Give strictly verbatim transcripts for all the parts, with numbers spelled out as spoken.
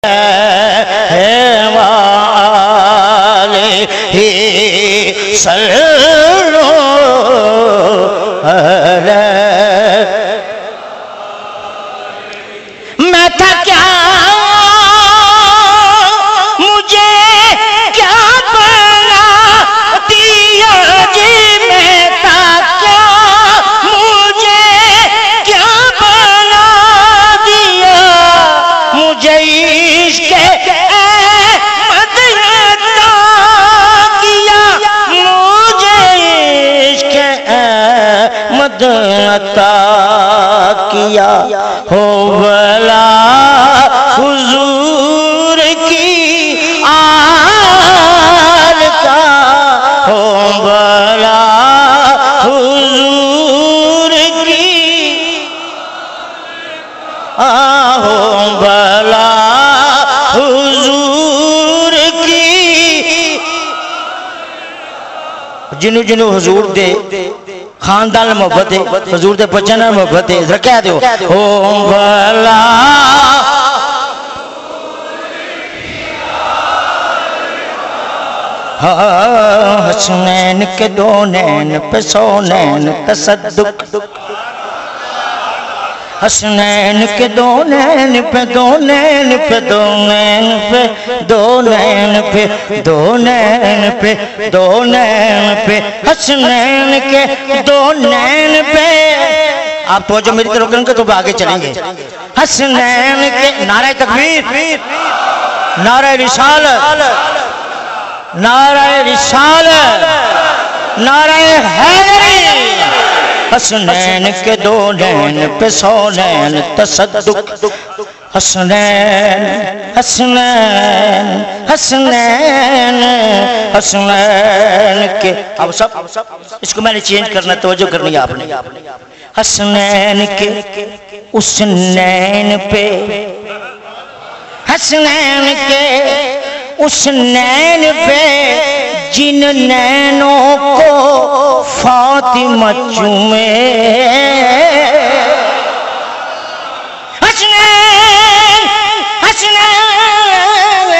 वाले ही सल्लो मैं था क्या मुझे क्या बना दिया जी, मैं था क्या मुझे क्या बना दिया, मुझे इश्क़ अहमद अता किया, मुझे इश्क़ अहमद अता किया। हो भला हुजूर की आल का, हो भला हुजूर की, हो भला हुजूर की, जिन्हों जिन्हों हुजूर दे खानदान मोहब्बत है, हुजूर दे बच्चों नाल मोहब्बत है, जरा कह दो हो भला हसनैन के दो नैन पे सौ नैन तसद्दुक, हसनैन के दो नैन पे दो नैन पे दो नैन पे दो नैन पे दो नैन पे दो नैन पे हसनैन के दो नैन पे। आप तो जो मेरी तरफ करेंगे तो आगे चलेंगे। हसनैन के नारे तकबीर, नारे रिसालत, नारे रिसालत, नारे हैदरी। हसनैन के दो नैन पे सौ नैन तसद्दुक, हसनैन हसनैन हसनैन हसनैन के। अब सब इसको मैंने चेंज करना, तवज्जो करनी है आपने। हसनैन के उस नैन पे, हसनैन के उस नैन पे जिन नैनों को फातिमा चूमे, हसनैन हसनैन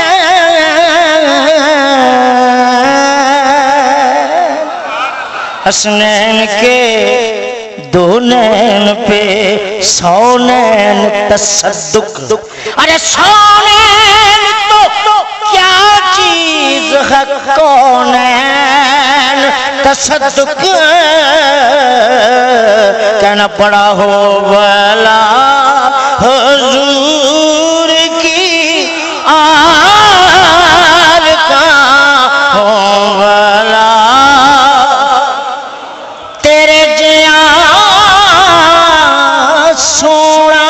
हसनैन के दो नैन पे सौ नैन तसद्दुक। अरे सौ नैन तो क्या चीज है, कौन तसद्दुक कहना पड़ा। हो भला हुजूर की आल का, हो भला तेरे जिया सोना,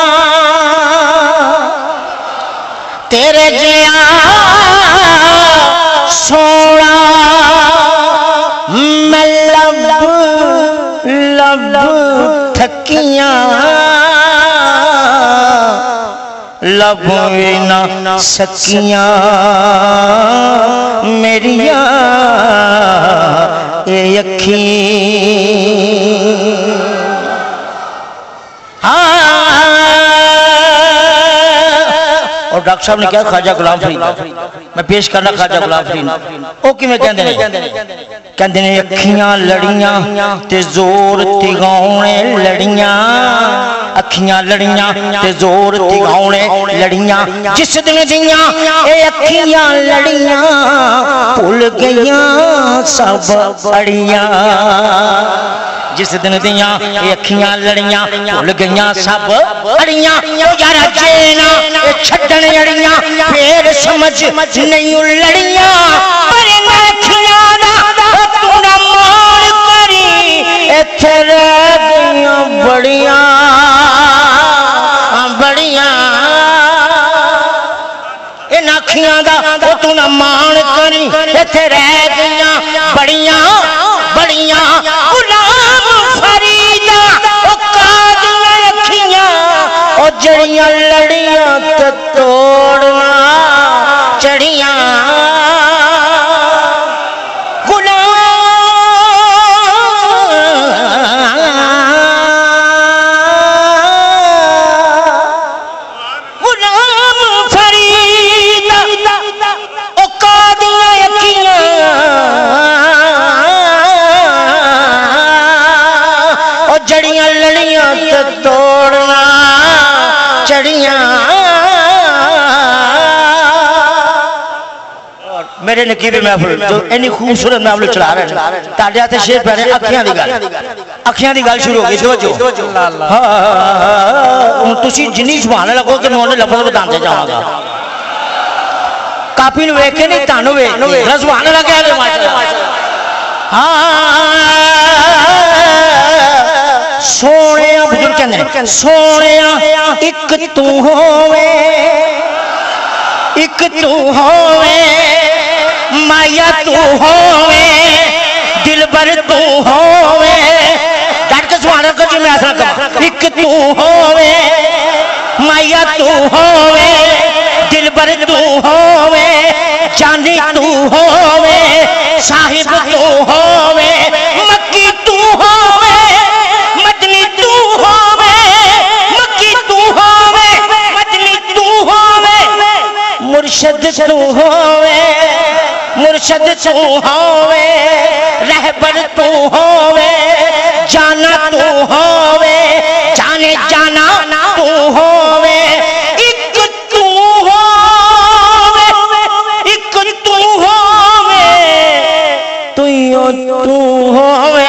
तेरे जिया सोना मैं लब लब थकियां लब ना सकियां मेरिया ये अखी। और डॉक्टर साहब ने क्या ख्वाजा गुलाम फरीद, मैं पेश करना ख्वाजा गुलाम फरीद। ओ किवें कहंदे ने, कहंदे ने अखियां लड़ियां ते जोर तिगाउणे लड़ियां, अखियां लड़ियां ते जोर तिगाउणे लड़ियां, जिस दिन दियां ए अखियां लड़ियां भुल गईयां सब अड़ियां, जिस दिन दियां ए अखियां लड़ियां भुल गईयां सब अड़ियां। यार जेना छड्डन अड़ियां फिर समझ नहीं लड़ियां, पर अखियां दा तू ना मान करी, इत्थे रह गईयां बड़ियां बड़ियां। इन अखियां दा तू ना मान करी, इत्थे रह गईयां बड़ियां बड़ियां। गुलाम फरीदा ओ कादियां अखियां, ओ जड़ियां लड़ियां ते तोड़ना चढ़ियां। गुलाम गुलाम फरीद लड़ियां मेरे नकीबे महफिल जो इन्नी खूबसूरत महफिल चला रहे हैं ताड़े हाथ शेर पै रहे अखियां दी गल अखियां दी गल शुरू हो गई समझो हां तुसी जिन्नी जुबान लगो कि मैं उन्हें लफ्ज़ बताते जावांगा कापी नु वेख के नहीं तानू वे जुबान लगा दे माशाल्लाह हां सोने बुजुर्ग कहंदे सोने एक तू होवे एक तू होवे माया तू होवे दिलबर तू होवे डट के सुभान अल्लाह जी मैं ऐसा कहा एक तू होवे माया तू होवे दिलबर तू होवे जानी तू होवे साहिब तू होवे मक्की तू होवे मदनी तू होवे मक्की तू होवे मदनी तू होवे मुर्शिद तू होवे मुर्शद तू होवे रहबर तू होवे जाना तू होवे जाने जाना तू होवे एक तू होवे एक तू होवे तू तू होवे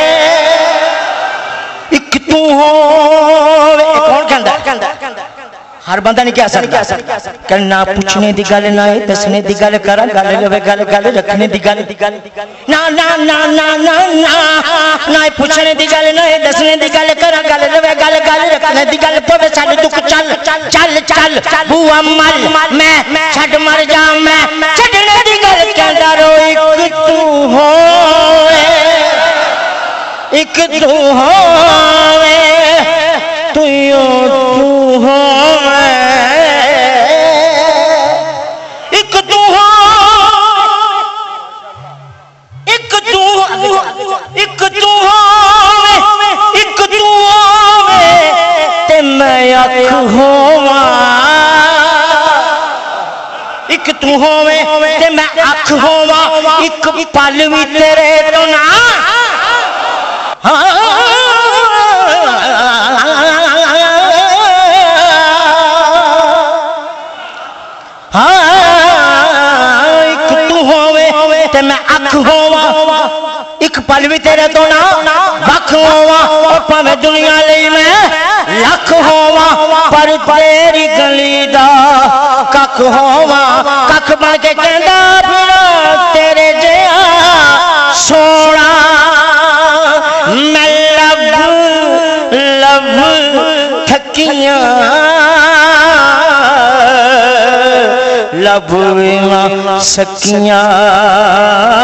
एक तू होवे कौन कहंदा हर बंदा नहीं कह सकता करना पूछने दी गल ना दसने दी गल करा गल लवे गल गल रखने दी गल ना ना ना ना ना ना ना पूछने दी गल ना दसने दी गल करा गल लवे गल गल रखने दी गल पवे साडे दुख चल चल चल बुआ मल मैं छड मर जा मैं छडने दी गल कहंदा रो एक तू होवे एक तू होवे तू तू होवे एक तू हो एक तू एक तू होवे एक तू होवे ते मैं अख होवा एक तू होवे ते मैं अख होवा एक पल भी तेरे तो ना हाँ एक पल भी तेरे तो ना वख होवा और भावे दुनिया लई मैं लख होवा पर तेरी गली दा कख होवा कख बन के कहंदा फिर तेरे जिहा सोना मैं लब लब थकियां लब सकियां